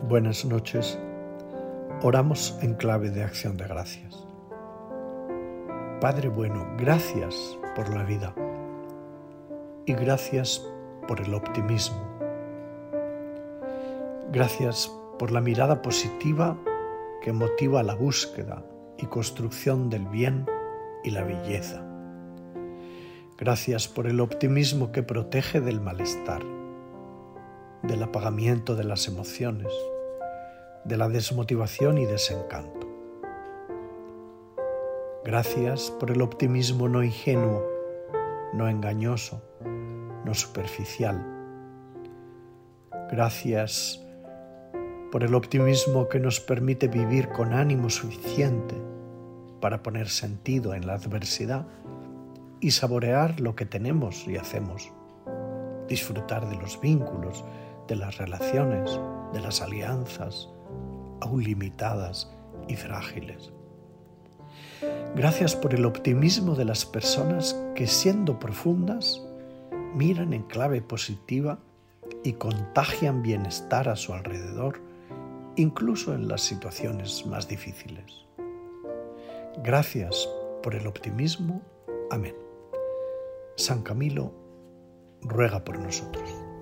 Buenas noches. Oramos en clave de acción de gracias. Padre bueno, gracias por la vida y gracias por el optimismo. Gracias por la mirada positiva que motiva la búsqueda y construcción del bien y la belleza. Gracias por el optimismo que protege del malestar, del apagamiento de las emociones, de la desmotivación y desencanto. Gracias por el optimismo no ingenuo, no engañoso, no superficial. Gracias por el optimismo que nos permite vivir con ánimo suficiente para poner sentido en la adversidad y saborear lo que tenemos y hacemos, disfrutar de los vínculos, de las relaciones, de las alianzas, aún limitadas y frágiles. Gracias por el optimismo de las personas que, siendo profundas, miran en clave positiva y contagian bienestar a su alrededor, incluso en las situaciones más difíciles. Gracias por el optimismo. Amén. San Camilo ruega por nosotros.